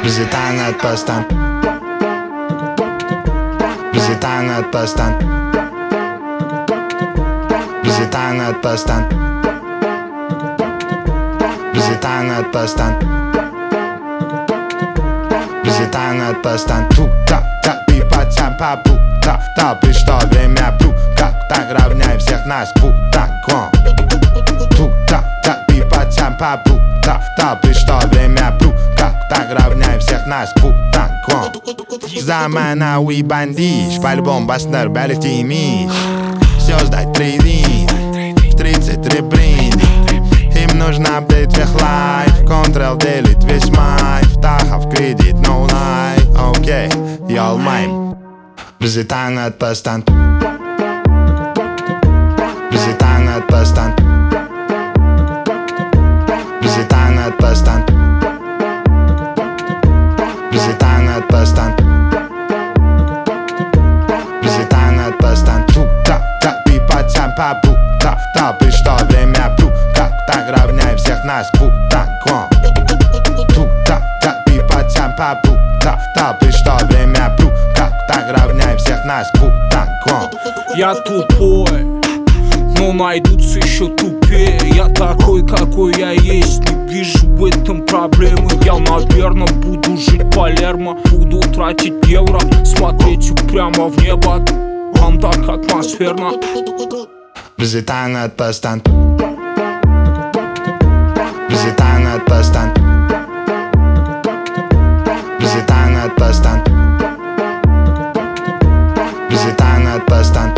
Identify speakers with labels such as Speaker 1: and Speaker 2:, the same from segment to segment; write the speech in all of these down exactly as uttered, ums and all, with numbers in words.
Speaker 1: Взлетаю над постом. Взлетаю над постом. Взлетаю над постом. Взлетаю над постом. Взлетаю над постом. Тук-так-так, и пацан по пу-так-так. Пришло время пу-так-так, равняй всех нас пу-так-ком. Тук-так-так, и пацан по пу-так-так. Пришло время пу-так-так, равняй всех нас пу-так-ком. Заманауи бандиш, по-любому бастер бәлетеймиш. Все сдать трейдинг, в тридцать ребринг. Им нужно быть всех лайф, Ctrl делит весь майф. Тахов кредит, no lie, окей, y'all mine. Взлетаю над постом. Взлетаю над постом. Взлетаю над постом. Взлетаю над постом. Взлетаю над постом. Тук-так-так, и пацан по пу-так-так. Пришло время пу-так-так, равняй всех нас пу-так-ком. Тук-так-так, и пацан по пу-так-так. Пришло время пу-так-так, равняй всех нас пу-так-ком.
Speaker 2: Я тупой, но найдутся еще тупее. Я такой, какой я есть, не вижу в этом проблемы. Я, наверное, буду жить Палермо. Буду тратить евро, смотреть прямо в небо. Вам так атмосферно.
Speaker 1: Взлетаю над постом. Взлетаю над постом. Взлетаю над постом. Взлетаю над постом.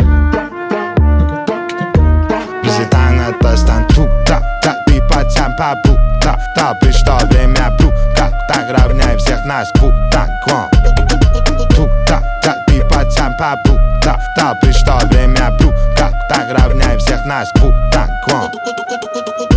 Speaker 1: Взлетаю над постом. Тук-так-так, и пацан по пу-так-так. Пришло время пу-так-так, равняй всех нас пу-так-ком. Тук-так-так, и пацан по пу-так-так. Пришло время пу-так-так, равняй всех нас пу-так-ком.